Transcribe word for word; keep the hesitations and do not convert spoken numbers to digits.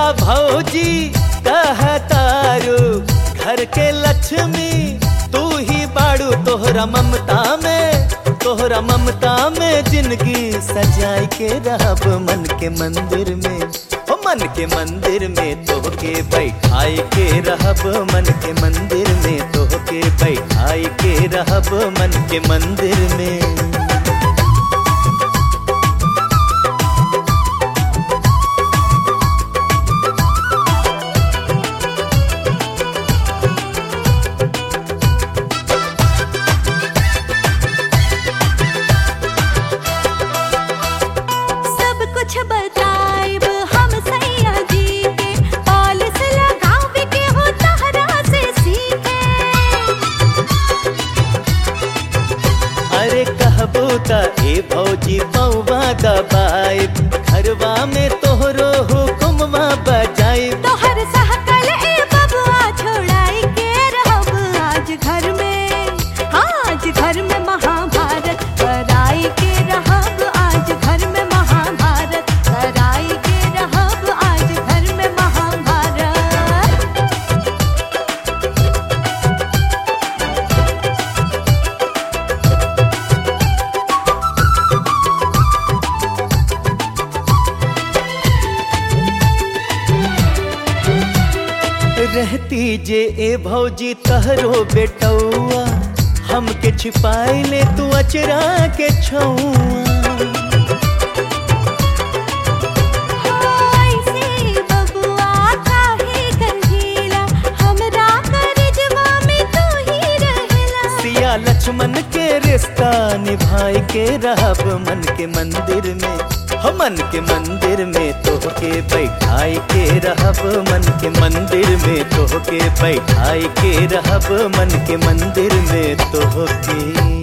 भौजी कहतारू घर के लक्ष्मी तू ही बाड़ू, तोहरा ममता में तोहरा ममता में जिंदगी सजाई के रहब मन के मंदिर में, ओ मन के मंदिर में तोहके बैठाई के रहब मन के मंदिर में तोहके बैठाई के रहब मन के मंदिर में। बताइब हम सैया जी के पॉलिस लगावे के हो तहरा से सीखे। अरे कहबो त ए भौजी पौवा दबाइब, घरवा में तोहरो हुकुमवा बजाइब। तोहर सहकल ए बबुआ छोड़ाई के रहब आज घर में, आज घर में महाभारत कराई के रहब आज घर में महाभारत कराई के रहब आज घर में महाभारत। रहती जे ए भौजी तहरो बेटौआ, हमके छिपाई ले तू अचरा के छौआ। लक्ष्मण के रिश्ता निभाई के रहब मन के मंदिर में, हो मन के मंदिर में तोहके बैठाई के रहब मन के मंदिर में तोहके बैठाई के रहब मन के मंदिर में तोहके।